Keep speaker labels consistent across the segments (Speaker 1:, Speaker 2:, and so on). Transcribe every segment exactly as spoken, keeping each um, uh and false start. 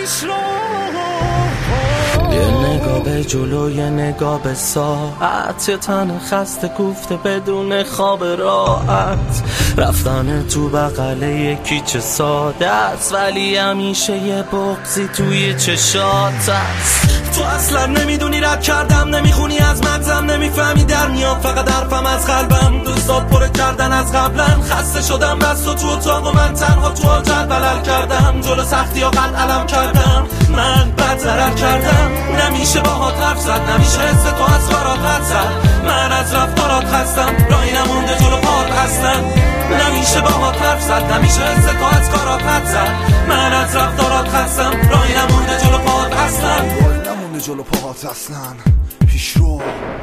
Speaker 1: پیش رو.
Speaker 2: یه نگاه به جلو یه نگاه به ساعت، یه تن خسته کوفته بدون خواب راحت، رفتن تو بغل یکی چه ساده است ولی همیشه یه بغضی توی چشات است. تو اصلا نمیدونی رد کردم، نمیخونی از مغزم، نمیفهمی در میاد فقط حرفم از قلبم. دوستات پر کردن از قبلا، خسته شدم بس تو تو اتاق و من تنها تو حاجت بلل کردم. جلو سختی ها قد علم کردم، من بد ضرر کردم. نمیشه باهات حرف زد، نمیشه حس تو از کارات رد زد. من از رفتارات خستم، راهی نمونده جلو پات هستم. نمیشه باهات حرف زد، نمیشه حس تو از کارات رد زد. من از رفتارات خستم، راهی نمونده جلو پات هستم.
Speaker 3: نمونده جلو پاهات اصلا. پیش رو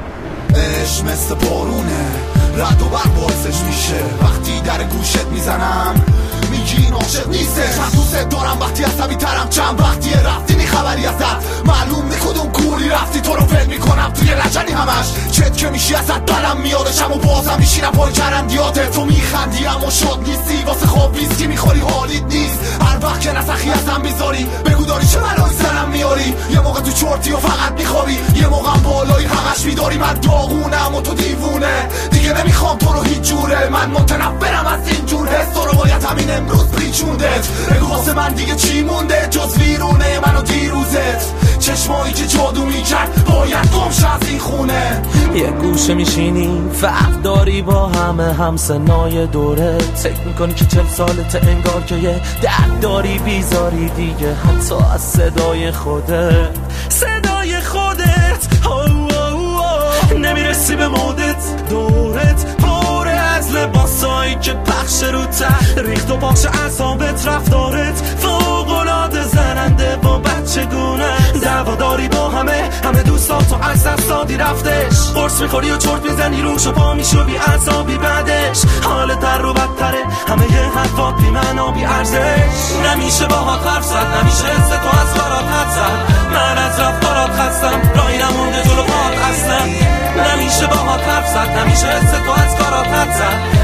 Speaker 3: عشق مثل بارونه، رد و برق باعثش میشه. وقتی در گوشت میزنم میگی این عاشق نیستش. من دوست دارم وقتی عصبی ترم، چند وقتیه رفتی نی خبری ازت. معلوم نی کدوم کوری رفتی، تو رو فکر میکنم توی لجنی همش. چت که میشی ازت بلم میادشم و بازم میشینم پای کرندیاته. تو میخندی اما شاد نیستی، واسه خواب ویسکی میخوری حالیت نیست. هر وقت که نسخی ازم بیزاری بگو داری چه بلایی سرم میاری. یه موقع تو چرتی و فقط میخوابی، یه موقع بالایی همش میداری. من داغونم و تو دیوونه، دیگه نمیخوام تو رو هیچ جوره. من متنفرم از این جور حس، تو رو باید همین امروز پیچوندت. بگو واسه من دیگه چی مونده جز ویرونه من و دیروزت. چشمایی که جادو میکرد باید گمش از این خونه.
Speaker 2: یه گوشه میشینی فرق داری با همه همسنای دورت. فکر میکنی که چل سالت انگار که یه درد داری بیزاری دیگه حتی از صدای خودت. صدای خودت او او او. نمیرسی به مودت، دورت پره از لباسایی که پخش رو ته ریخت و پاخش اعصابت. رفتارت فوق‌العاده زننده و بچگونه. دعواداری با همه همه دوستات تو از دست دادی رفتش. قرص میخوری و چرت میزنی روش و پا میشو بی عصابی بعدش. حالت در رو بدتره، همه یه حرفا بی معنا بی ارزش. نمیشه باهات حرف زد، نمیشه حس تو از کارات حد زد. من از رفتارات خستم، راهی نمونده جلو پات هستم. نمیشه باهات حرف زد، نمیشه حس تو از کارات حد زد.